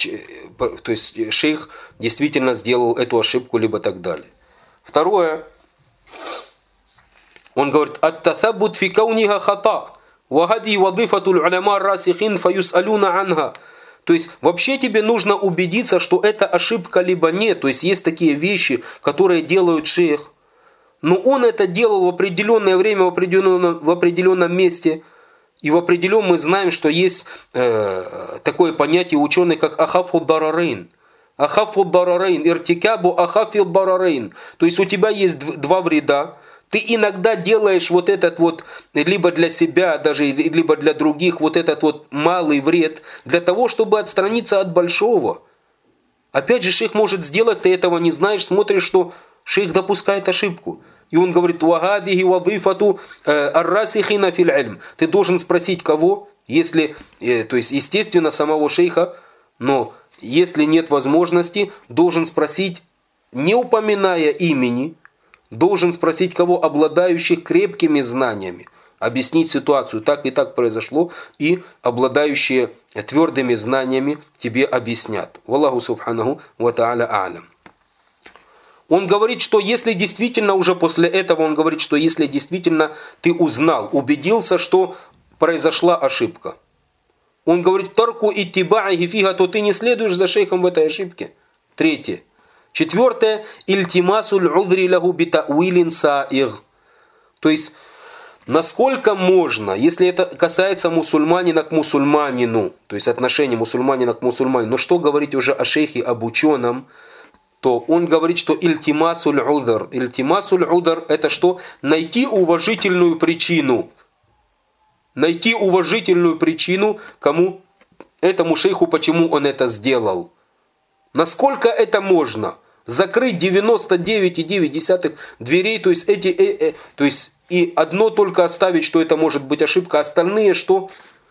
шейх действительно сделал эту ошибку, либо так далее. Второе, он говорит, ат-татhabут фи кауниха хата, ва хади вазифатул уляма расихин фаюсалюна анха. То есть вообще тебе нужно убедиться, что это ошибка либо нет. То есть есть такие вещи, которые делают шейх, но он это делал в определенное время, в определенном месте. И в определенном мы знаем, что есть такое понятие ученых, как ахафу дарарейн. Ахафу дарарейн, иртикабу ахафил дарарейн. То есть у тебя есть 2 вреда. Ты иногда делаешь вот этот вот, либо для себя, даже, либо для других, вот этот вот малый вред, для того, чтобы отстраниться от большого. Опять же, шейх может сделать, ты этого не знаешь, смотришь, что шейх допускает ошибку. И он говорит, «Вагадихи вадифату аррасихина фил ильм». Ты должен спросить кого, если, то есть, естественно, самого шейха, но если нет возможности, должен спросить, не упоминая имени, должен спросить кого, обладающих крепкими знаниями, объяснить ситуацию, так и так произошло, и обладающие твердыми знаниями тебе объяснят. Валлаху субханаху ва та'аля а'лям. Он говорит, что если действительно уже после этого, он говорит, что если действительно ты узнал, убедился, что произошла ошибка. Он говорит, тарку иттиба'ихи фига, то ты не следуешь за шейхом в этой ошибке. 3. 4. Ильтимасуль удри лаху битауилин саир. То есть, насколько можно, если это касается мусульманина к мусульманину, то есть отношения мусульманина к мусульманину, но что говорить уже о шейхе, об ученом, то он говорит, что ильтимасуль удр. Ильтимасуль удр это что? Найти уважительную причину. Найти уважительную причину кому? Этому шейху, почему он это сделал. Насколько это можно? Закрыть 99,9 дверей, то есть то есть и одно только оставить, что это может быть ошибка, остальные что?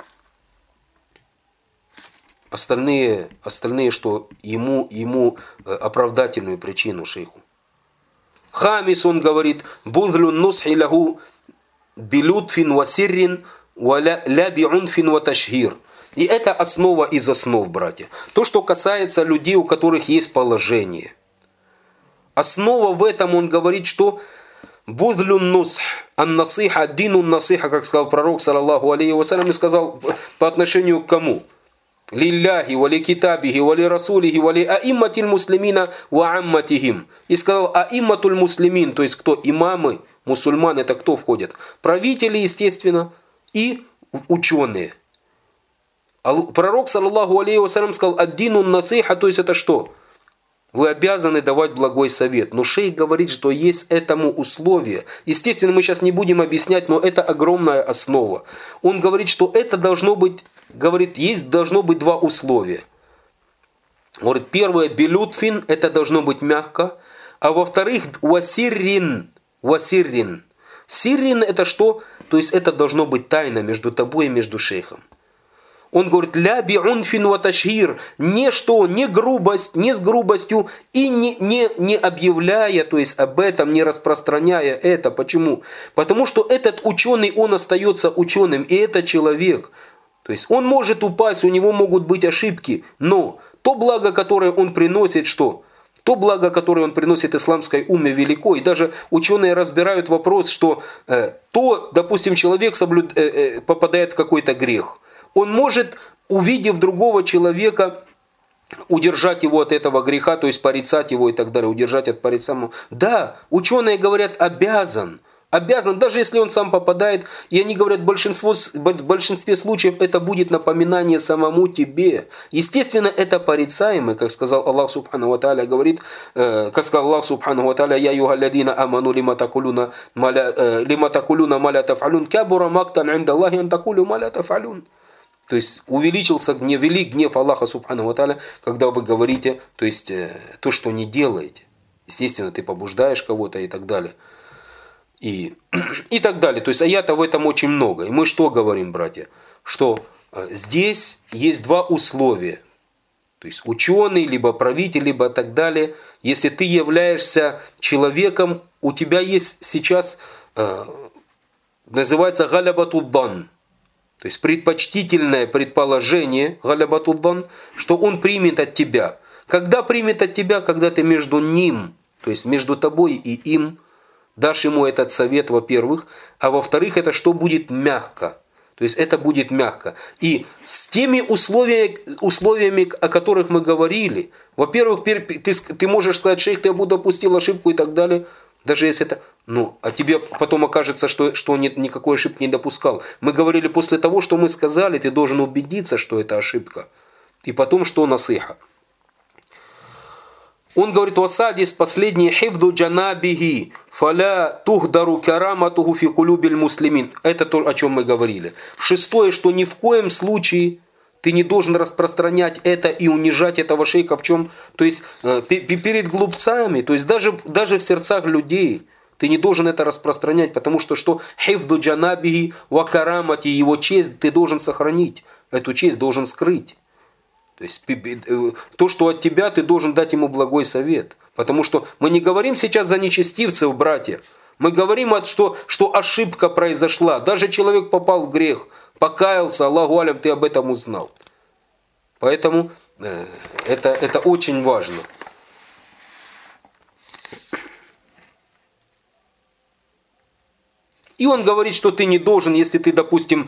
Остальные, что ему оправдательную причину шейху. Хамис, он говорит, бузлюн нусхи лаху билютфин васиррин ля биунфин ваташхир. И это основа из основ, братья. То, что касается людей, у которых есть положение. Основа в этом, он говорит, что бузлюн нусх, ан-насиха, динун насиха, как сказал пророк, саллаллаху алейхи вассалям, и сказал по отношению к кому? Лилляхи, вали китабихи, вали расулихи, вали аимматиль муслимина ва амматихим. И сказал аимматуль муслимин, то есть кто? Имамы, мусульман, это кто входит? Правители, естественно, и ученые. Пророк, саллаллаху алейхи вассалям, сказал аддинун насиха, то есть это что? Вы обязаны давать благой совет. Но шейх говорит, что есть этому условие. Естественно, мы сейчас не будем объяснять, но это огромная основа. Он говорит, что это должно быть, должно быть 2 условия. Говорит, первое, билютфин, это должно быть мягко. А во-вторых, васиррин. Сиррин это что? То есть это должно быть тайна между тобой и между шейхом. Он говорит, ля биунфин ва ташхир, не грубость, не с грубостью и не объявляя, то есть об этом, не распространяя это. Почему? Потому что этот ученый, он остается ученым, и это человек. То есть он может упасть, у него могут быть ошибки, но то благо, которое он приносит, что? То благо, которое он приносит исламской умме, велико. И даже ученые разбирают вопрос, что допустим, человек попадает в какой-то грех. Он может, увидев другого человека, удержать его от этого греха, то есть порицать его и так далее, удержать от порицания. Да, ученые говорят, обязан. Обязан, даже если он сам попадает, и они говорят, в большинстве случаев это будет напоминание самому тебе. Естественно, это порицаемо, как сказал Аллах Субхану ва Тааля, говорит, как сказал Аллах Субхану ва Тааля, «Я югалладина аману лима такулуна маля тафалюн, кабура мактан инда Аллахи ан такулю маля тафалюн». То есть увеличился гнев, велик гнев Аллаха Субхану ва Тааля, когда вы говорите, то есть то, что не делаете. Естественно, ты побуждаешь кого-то и так далее. И так далее. То есть аята в этом очень много. И мы что говорим, братья? Что здесь есть два условия. То есть ученый, либо правитель, либо так далее. Если ты являешься человеком, у тебя есть сейчас, называется галябатуддан. То есть предпочтительное предположение, галябатуддан, что он примет от тебя. Когда примет от тебя? Когда ты между ним, то есть между тобой и им, дашь ему этот совет, во-первых, а во-вторых, это что будет мягко. То есть это будет мягко. И с теми условиями, о которых мы говорили, во-первых, ты можешь сказать, шейх, ты допустил ошибку и так далее, даже если это, а тебе потом окажется, что он никакой ошибки не допускал. Мы говорили, после того, что мы сказали, ты должен убедиться, что это ошибка. И потом, что насыха. Он говорит, васадис, последний, хифду джанабихи, фаля тухдару караматуху фи кулюбиль муслимин. Это то, о чем мы говорили. Шестое, что ни в коем случае ты не должен распространять это и унижать этого шейха в чем? То есть перед глупцами, то есть даже в сердцах людей ты не должен это распространять, потому что хифду джанабихи ва карамати, его честь ты должен сохранить, эту честь должен скрыть. То есть то, что от тебя, ты должен дать ему благой совет. Потому что мы не говорим сейчас за нечестивцев, братья. Мы говорим, что ошибка произошла. Даже человек попал в грех, покаялся, Аллаху алям, ты об этом узнал. Поэтому это очень важно. И он говорит, что ты не должен, если ты, допустим,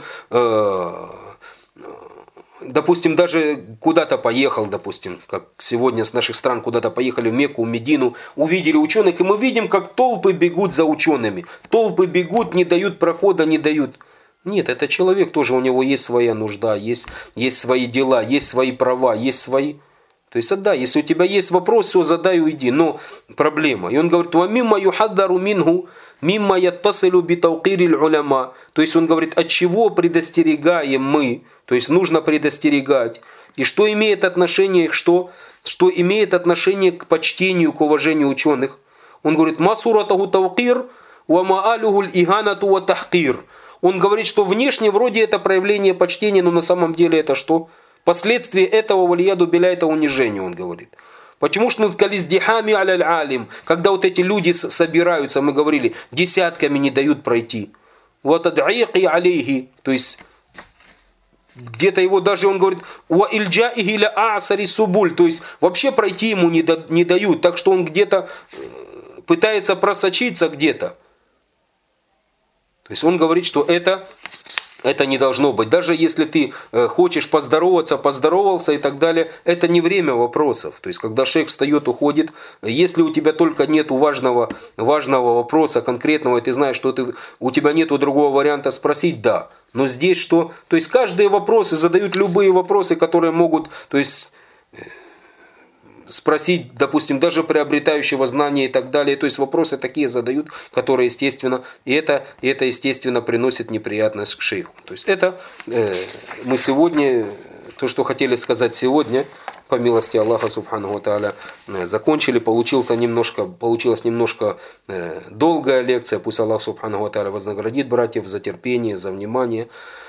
даже куда-то поехал, допустим, как сегодня с наших стран куда-то поехали в Мекку, в Медину, увидели ученых, и мы видим, как толпы бегут за учеными. Толпы бегут, не дают прохода, не дают. Нет, это человек тоже, у него есть своя нужда, есть свои дела, есть свои права, есть свои... То есть, да, если у тебя есть вопрос, все, задай, уйди. Но проблема. И он говорит, «Ва мимма юхаддару минху, мимма яттасилу битаукириль уляма». То есть, он говорит, от чего предостерегаем мы? То есть, нужно предостерегать. И что имеет отношение, что имеет отношение к почтению, к уважению ученых? Он говорит, «Масуратаху таукир, ва маалюхуль иганату ва тахкир». Он говорит, что внешне вроде это проявление почтения, но на самом деле это что? Последствия этого валияду биля, это унижение, он говорит. Почему что кализдихами аль-алим, когда вот эти люди собираются, мы говорили, десятками не дают пройти. Вот ад'иqi алейхи, то есть где-то его даже, он говорит, ва ильджаихи ля а'сари субуль, то есть вообще пройти ему не дают, так что он где-то пытается просочиться где-то. То есть он говорит, что это не должно быть. Даже если ты хочешь поздоровался и так далее, это не время вопросов. То есть, когда шейх встает, уходит, если у тебя только нет важного вопроса конкретного, и ты знаешь, что у тебя нет другого варианта спросить, да. Но здесь что? То есть, каждые вопросы задают любые вопросы, которые могут, то есть, спросить, допустим, даже приобретающего знания и так далее. То есть вопросы такие задают, которые, естественно, и это естественно, приносит неприятность к шейху. То есть это мы сегодня, то, что хотели сказать сегодня, по милости Аллаха Субхану ва Тааля, закончили. Получилась немножко долгая лекция. Пусть Аллах Субхану ва Тааля вознаградит братьев за терпение, за внимание.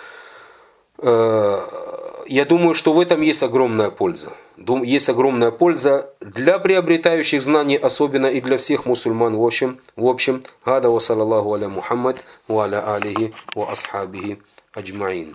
Я думаю, что в этом есть огромная польза. Есть огромная польза для приобретающих знаний, особенно и для всех мусульман. В общем, гада ва саллаллаху аля Мухаммад ва аля алихи ва асхабихи аджмаин.